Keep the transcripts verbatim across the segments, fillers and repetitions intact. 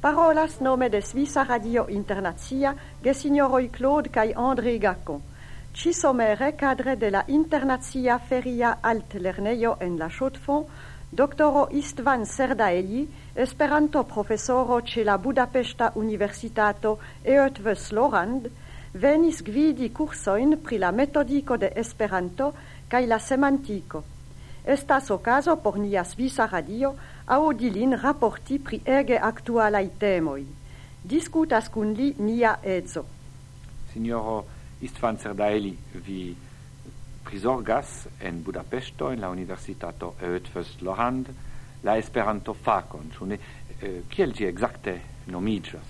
Parolas nome de Svisa Radio Internazia gesignoroi Claude kai André Gacon. Ci somere cadre de la Internazia Feria Altlerneio en la Chaux-de-Fonds, doctoro Istvan Serdaeli, Esperanto professoro ce la Budapesta Universitato Eötvös Loránd, venis gvidi cursoin pri la metodico de Esperanto kai la semantico. Estas ocaso por nia Svisa Radio audilin rapporti pri ege actualai temoi. Discutas cun li nia edzo. Signoro Istvan Serdaeli, vi prisorgas en Budapesto, en la Universitato Eötvös Loránd, la Esperanto fakon. Ĉu ne? Kiel ĝi ekzakte nomiĝas?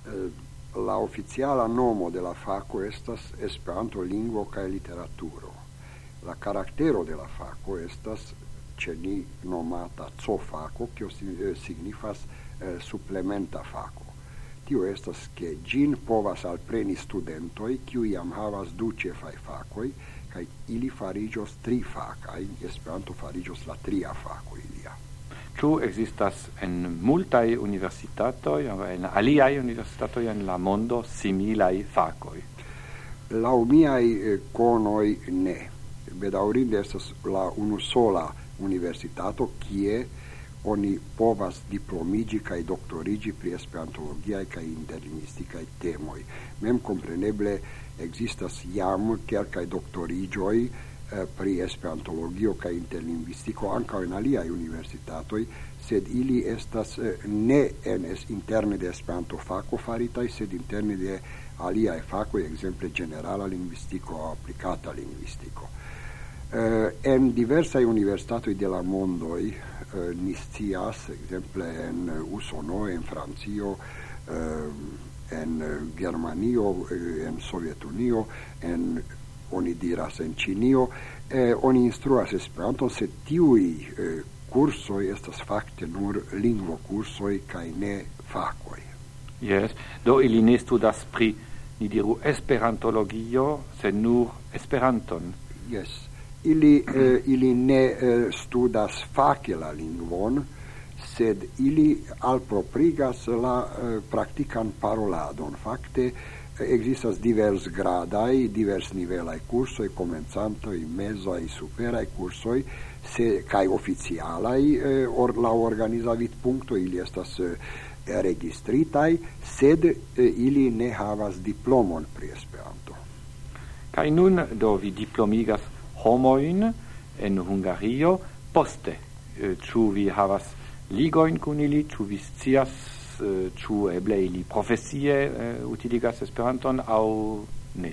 La oficiala nomo de la fako estas Esperanto lingvo kaj literaturo. La karaktero de la fako estas ĉe ni nomata C-fako, kio signifas eh, supplementa fako. Tio estas ke ĝin povas alpreni studentoj kiuj jam havas du ĉefaj fakoj kaj ili fariĝos trifakaj, Esperanto fariĝos la tria fako ilia. Ĉu ekzistas en multaj universitatoj, en aliaj universitatoj en la mondo similaj fakoj? Laŭ miaj eh, konoj ne. Bedaŭrinde estas la unusola universitato kie oni povas diplomiĝi kaj doktoriĝi pri esperantologiaj kaj interlingvistikaj temoj. Mem kompreneble ekzistas jam kelkaj doktoriĝoj eh, pri esperantologio kaj interlingvistiko ankaŭ en aliaj universitatoj, sed ili estas eh, ne en es interne de Esperanto fako faritaj, sed interne de aliaj fakoj, ekzemple ĝenerala lingvistiko aŭ aplikata lingvistiko. Uh, en diversaj universitatoj de la mondoj uh, ni scias, ekzemple en Usono, en Francio, uh, en Germanio, uh, en Sovetunio, en oni diras en Ĉinio, uh, oni instruas Esperanton, sed tiuj uh, kursoj estas fakte nur lingvokursoj kaj ne fakoj. Yes, do ili ne studas pri, ni diru, esperantologio, sed nur Esperanton. Yes. Ili, eh, ili ne eh, studas fake la lingvon, sed ili alproprigas la eh, praktikan paroladon. Fakte eh, ekzistas divers gradaj, divers nivelaj kursoj, komencantoj, mezaj, superaj kursoj, se kaj oficialaj eh, or, la organiza vidpunkto ili estas eh, registritaj, sed eh, ili ne havas diplomon pri Esperanto. Kaj nun do vi diplomigas homoin en Hungario, poste, ĉu vi havas ligojn kun ili, ĉu vi scias, ĉu eble ili profesie utiligas Esperanton aŭ ne?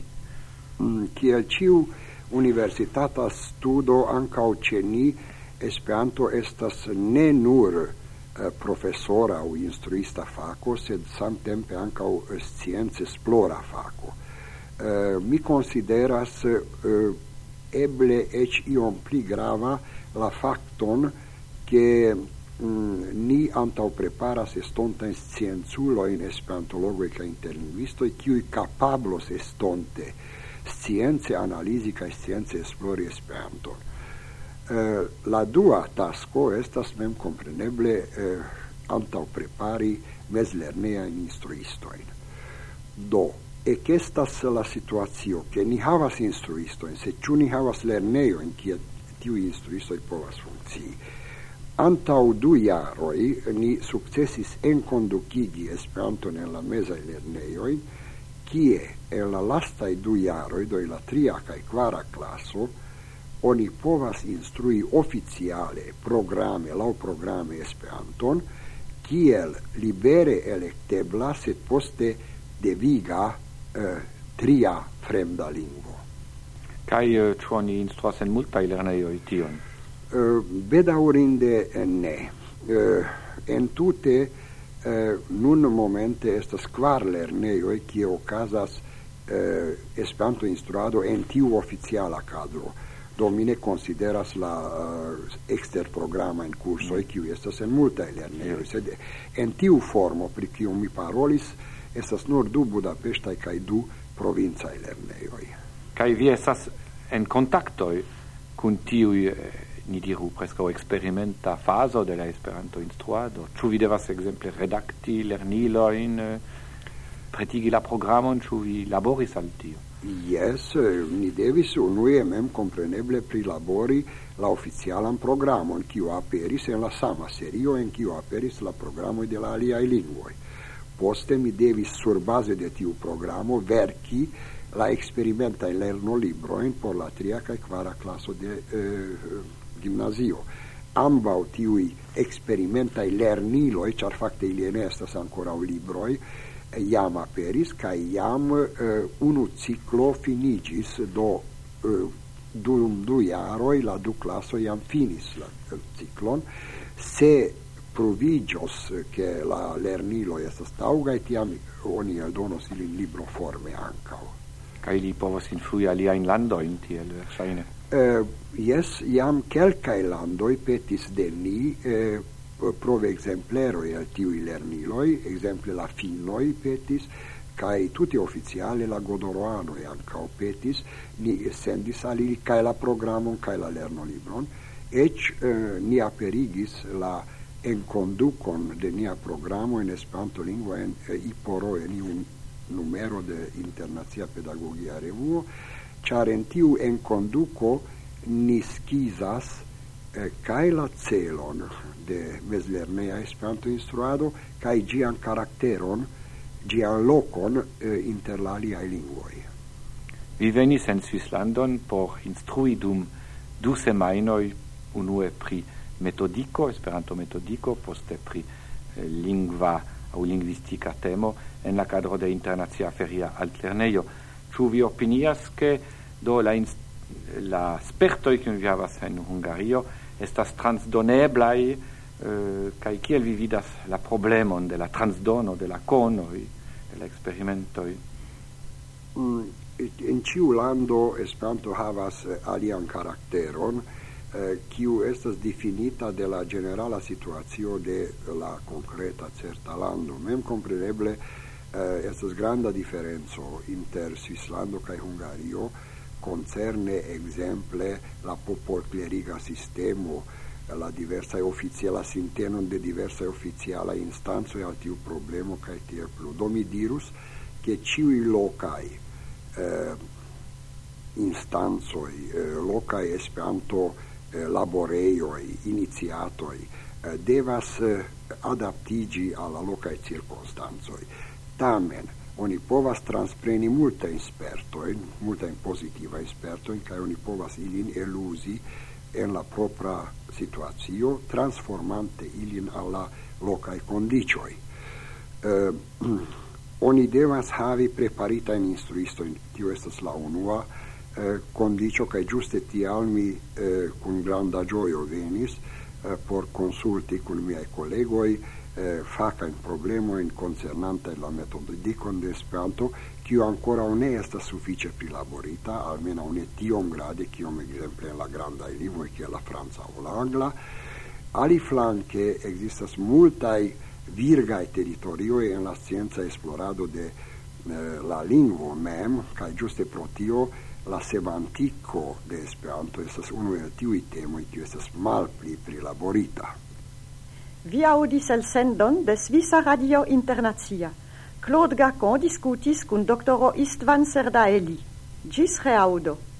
Kiel ĉiu universitata studo ankaŭ ĉe ni, Esperanto estas ne nur profesora aŭ instruista fako, sed samtempe ankaŭ scienc-esplora fako. Uh, mi consideras uh, eble ec iom pli grava la facton che mm, ni antau preparas estonta scienzuloin esperantologoi ca interlingvistoi kiui capablos estonte scienze analisi ca scienze esplori Esperanton. Uh, la dua tasco estas mem compreneble uh, antau prepari mezlerneain instruistoin. Do, e che estas la situatio che ni havas instruisto, se ĉu ni havas lernejo en kie tiu instruistoj povas funkcii. Antaŭ du jaroj ni sukcesis enkondukigi Esperanton en la mezaj lernejoj, kie en la lastaj du jaroj, do la tria kaj kvara klaso, oni povas instrui oficiale programe laŭ programe Esperanton, kiel libere elektebla, sed poste deviga Uh, tria fremda lingvo. Kaj uh, ĉu oni instruas en multaj lernejoj tion? Uh, bedaŭrinde ne. Uh, entute uh, nun momente estas kvar lernejoj kie okazas uh, Esperanto instruado en tiu oficiala kadro. Do mi ne konsideras la uh, eksterprograma en kursoj kiuj estas en multaj lernejoj, sed en tiu formo pri kiu mi parolis estas nur du Budapestaj kaj du provincaj lernejoj. Kaj vi estas en kontaktoj kun tiuj ni diru presco experimenta faso de la Esperanto instruado. Ĉu vi devas ekzemple redakti lernilojn, pretigi la programon, ĉu vi laboris al tio? Yes, ni devis unue mem compreneble prilabori la oficialan programon, kiu aperis en la sama serio en kiu aperis la programoj de la aliaj lingvoj. Poste mi devis sur base de tiu programo verki la experimenta lernolibrojn por la tria kaj kvara klaso de eh, gimnazio. Ambaŭ tiuj eksperimentaj lerniloj, ĉar fakte ili ne estas ankoraŭ libroj, jam aperis, kaj jam uh, unu ciklo finigis, do uh, dum du jaroj la du klasoj jam finis la uh, ciklon. Se provigios che la lerniloj estas taŭgaj, tiam oni eldonos ilin libroforme ankaŭ. Kaj li povas influi aliajn landojn tiel verŝajne? Uh, yes, jam kelkaj landoj petis de ni uh, prove exempleroi al tiui lerniloi, exemple la finnoi petis, cae tutti oficiale la godoroanoi ancao petis, ni sendis al ili cae la programon, cae la lernolibron, ec eh, ni aperigis la enconducon de nia programo in Esperanto lingua en eh, iporo en un numero de Internacia Pedagogia Revuo, char en tiu enconduco ni skizas eh, cae la celon de mezlernea Esperanto instruado kaj ĝian karakteron, ĝian lokon eh, inter la aliaj lingvoj. Vi venis en Svislandon por instrui dum du semajnoj, unue pri metodiko, Esperanto metodiko, poste pri eh, lingva aŭ lingvistika temo en la kadro de Internacia Feria Altlernejo. Ĉu vi opinias ke do la la spertoj kiun vi havas en Hungario estas transdoneblaj, Uh, kai kiel vi vidas la problemon de la transdono de la conoi, de la experimentoi? Mm, in ciu lando Esperanto havas eh, alian karakteron, eh, kiu estas definita de la generala situacio de la concreta certa lando. Mem compreneble eh, estas granda diferenco inter Svislando kaj Hungario concerne exemple la popolkleriga sistemo, la diversa oficiala sintenon de diversa oficiala instanzo e al tiu problemo kai tiel plu. Do mi dirus che ciui locai eh, instanzoi, eh, locai Esperanto eh, laboreioi, iniziatoi, eh, devas eh, adaptigi alla locai circonstanzoi. Tamen, oni povas transpreni multa spertoin, multa positiva spertoin, kai oni povas ilin elusi en la propra situatio, transformante ilin alla locai condicioi. Eh, oni devas havi preparita in instruisto, tio estas la unua eh, condicio, cae giuste tial mi eh, con granda gioio venis eh, por consulti con miei collegoi eh, faca in problemo in concernante la metodikon de Esperanto, kiu ancora ne estas suffice prilaborita, almeno ne tiom grade kiom exemple en la grandaj lingvoj kiel la franca aŭ la angla. Aliflanke ekzistas multaj virgaj teritorioj en la scienca esplorado de eh, la lingvo mem, kaj ĝuste pro tio la semantiko de Esperanto estas unu el tiuj temoj kiu estas malpli prilaborita. Vi audis elsendon de Svisa Radio Internacia. Claude Gacon discutis cun doctoro Istvan Serdaeli. Gis reaudo.